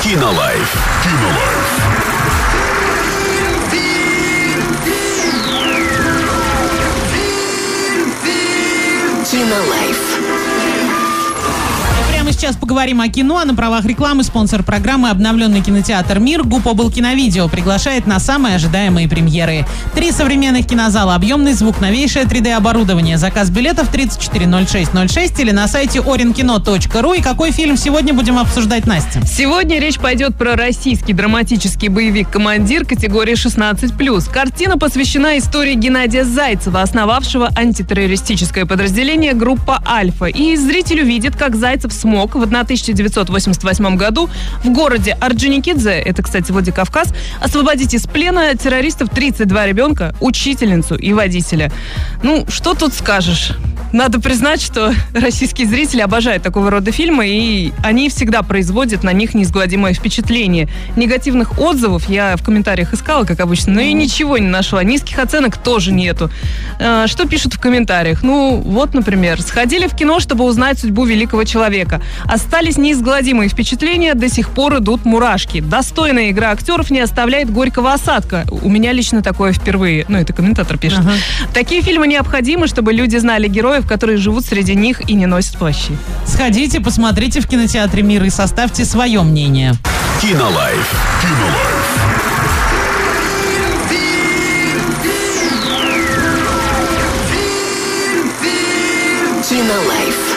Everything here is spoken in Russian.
Кинолайф. Кинолайф. Прямо сейчас поговорим о кино, а на правах рекламы спонсор программы «Обновленный кинотеатр «Мир» ГУП «Облкиновидео» приглашает на самые ожидаемые премьеры. 3 современных кинозала, объемный звук, новейшее 3D-оборудование. Заказ билетов 340606 или на сайте orinkino.ru. И какой фильм сегодня будем обсуждать, Настя? Сегодня речь пойдет про российский драматический боевик «Командир» категории 16+. Картина посвящена истории Геннадия Зайцева, основавшего антитеррористическое подразделение «Группа Альфа». И зритель увидит, как Зайцев смог в 1988 году в городе Орджоникидзе, это, кстати, Владикавказ, освободить из плена террористов 32 ребенка, учительницу и водителя. Ну, что тут скажешь? Надо признать, что российские зрители обожают такого рода фильмы, и они всегда производят на них неизгладимое впечатление. Негативных отзывов я в комментариях искала, как обычно, но и ничего не нашла. Низких оценок тоже нету. Что пишут в комментариях? Ну, вот, например, сходили в кино, чтобы узнать судьбу великого человека. Остались неизгладимые впечатления, до сих пор идут мурашки. Достойная игра актеров не оставляет горького осадка. У меня лично такое впервые. Ну, это комментатор пишет. Такие фильмы необходимы, чтобы люди знали героев, которые живут среди них и не носят плащи. Сходите, посмотрите в кинотеатре «Мир» и составьте свое мнение. Кинолайф. Кинолайф.